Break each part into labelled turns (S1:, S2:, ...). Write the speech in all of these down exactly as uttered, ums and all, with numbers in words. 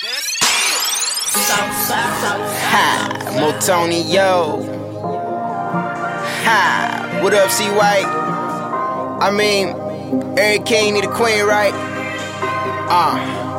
S1: Ha, Motonio. Ha, what up, C White? I mean, every king need a queen, right? Ah,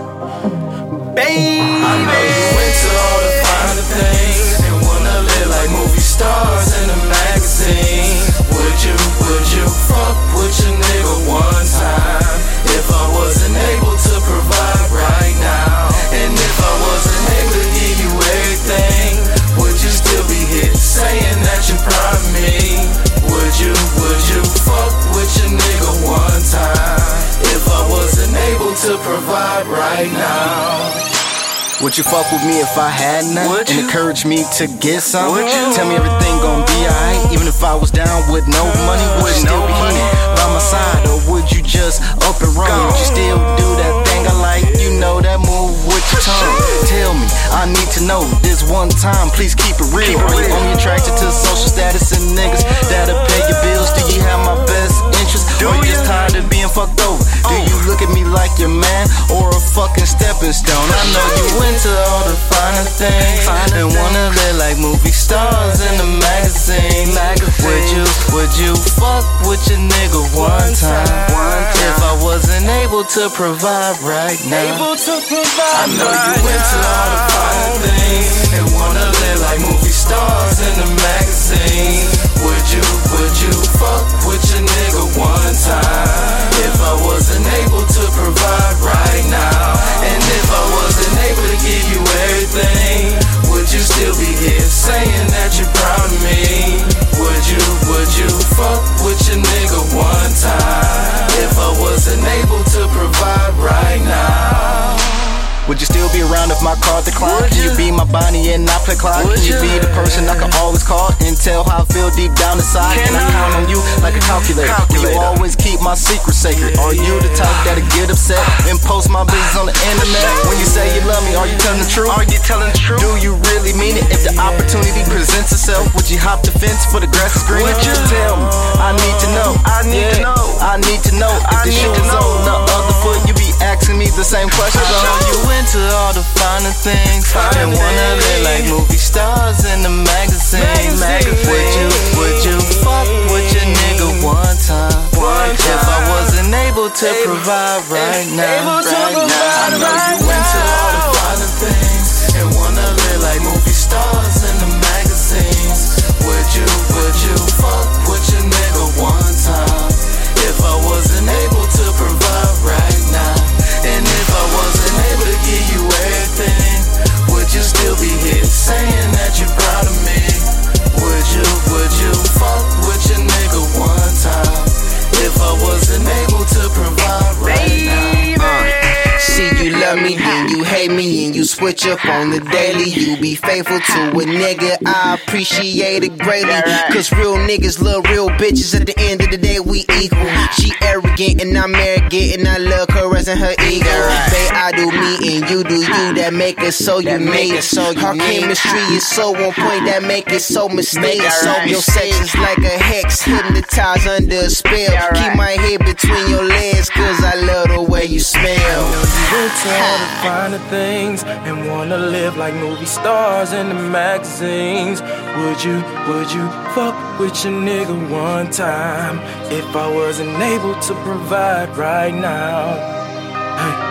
S1: uh. Baby.
S2: I know you into all the finer things and wanna live like movie stars in a magazine. Would you, would you fuck with your nigga one time if I wasn't able to provide right now? And if I wasn't able to give you everything, would you still be here saying that you're proud of me? Would you, would you fuck with your nigga one time if I wasn't able to provide right now?
S3: Would you fuck with me if I had none?
S2: Would
S3: and
S2: you?
S3: encourage me to get something?
S2: Would you?
S3: Tell me everything gon' be alright, even if I was down with no money. Would
S2: With
S3: you still
S2: no
S3: be
S2: money?
S3: here by my side, or would you just up and run?
S2: Go.
S3: Would you still do that thing I like? You know that move with your tongue. Tell me, I need to know this one time. Please keep it real.
S2: Keep it
S3: Are you
S2: real.
S3: only attracted to social status and niggas that'll pay your bills? Do you have my best interest?
S2: Do
S3: or you
S2: ya?
S3: just tired of being fucked over? Do you look at me like your man or a fucking stepping stone? I know you into all the finer things and wanna live like movie stars in a magazine. Would you, would you fuck with your nigga one time if I wasn't able to provide right now?
S2: Able to provide. I know you into all the finer things and wanna live like movie stars in a magazine. Would you, would you fuck with your nigga one time if I wasn't able to provide right now? And if I wasn't able to give you everything, would you still be here saying that you're proud of me? Would you, would you fuck with your nigga one time if I wasn't able to provide right now?
S3: Would you still be around if my car declined?
S2: Would
S3: Can you
S2: you?
S3: be my Bonnie and I play Clyde?
S2: Would
S3: Can you
S2: you?
S3: be the person I can always call and tell how I feel deep down inside? Can
S2: Can
S3: I
S2: I?
S3: count on you like a calculator? Will you
S2: Calculator.
S3: always keep my secret sacred? Are you the type that'll get upset and post my business on the internet? When you say you love me, are you telling the truth?
S2: Are you telling the truth?
S3: Do you really mean it? If the opportunity presents itself, would you hop the fence for the grass is green?
S2: Would you?
S3: Tell me, I need to know.
S2: I need to know.
S3: I need to know. If
S2: I
S3: the
S2: need
S3: shoe
S2: to
S3: was
S2: know.
S3: on the other foot, you be asking me the same questions.
S2: I
S3: Are
S2: know.
S3: you into all the finer things
S2: Finer
S3: and wanna live
S2: things.
S3: like movie stars in the magazine?
S2: Magazine.
S3: Would you, would you fuck with your nigga one time?
S2: One
S3: If I
S2: time.
S3: wasn't able to
S2: Able-
S3: provide right now,
S2: Able to
S3: right
S2: provide
S3: now.
S2: I know you into all the finer things and wanna live like movie stars in the magazines. Would you, would you fuck with your nigga one time if I wasn't able to provide right now? And if I wasn't able to give you everything, would you still be here saying that you're proud of me? Would you, would you fuck with your nigga one time if I wasn't able to provide right now?
S1: Uh, see you love me, then you hate me, and you switch up on the daily. You be faithful to a nigga, I appreciate it greatly. Cause real niggas love real bitches, at the end of the day we equal. She arrogant and I'm arrogant, and I love caressing her ego. Babe, I do me and you do you, that make it so unique. Our chemistry is so on point, that make it so mysterious. Your sex is like a hex, hypnotized under a spell. Keep my head between your legs, cause I love the way you smell.
S2: You into all the finer things and wanna live like movie stars in the magazines. Would you, would you fuck with your nigga one time if I wasn't able to provide right now? Hey.